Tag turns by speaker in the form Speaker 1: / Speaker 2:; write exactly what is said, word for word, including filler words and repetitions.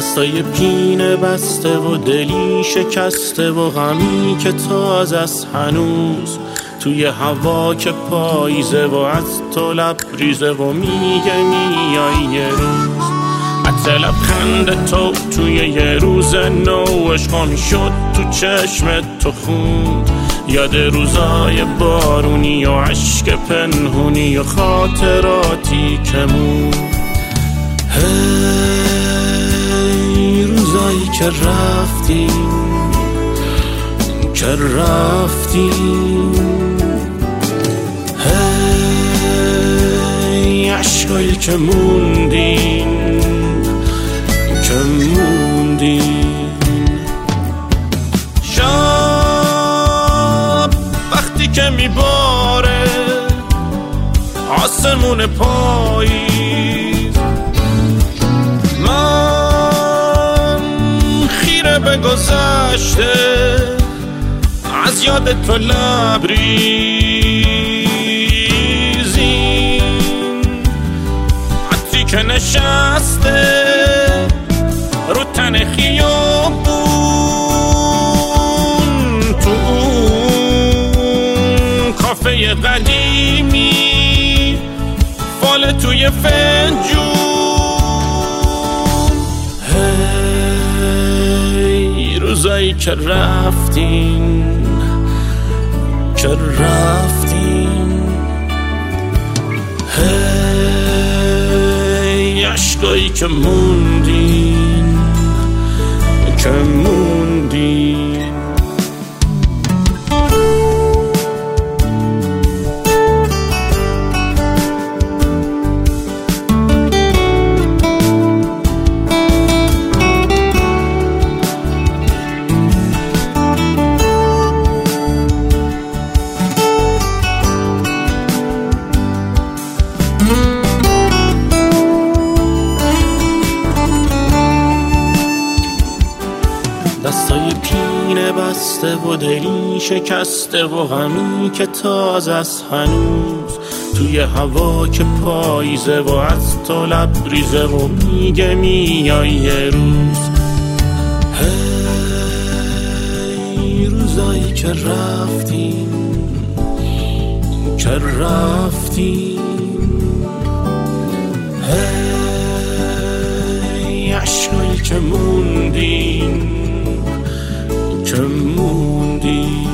Speaker 1: دستای پینه بسته و دلی شکسته و غمی که تازه است هنوز توی هوا که پاییزه و از تو لبریزه و میگه میای یه روز. عطر لبخند تو توی یه روز نو عشقام شد تو چشم تو خون. یاد روزای بارونی و عشق پنهونی و خاطراتی که موند. هی روزایی که رفتیم که رفتیم، هی عشقایی که موندین که موندین. شب وقتی که میباره آسمون پاییز، من خیره به گذشته از یاد تو لبریزیم. عطری که نشسته رو تن خیابون تو اون کافه قدیمی فال توی فنجون. هی روزایی که رفتین که رفتین، هی عشقایی که موندین که موندین. دستای پینه بسته و دلی شکسته و غمی که تازه است هنوز توی هوا که پاییزه و از تو لبریزه و میگه میای یه روز. هی روزایی که رفتیم که رفتیم، هی عشقایی که موندین که موندی.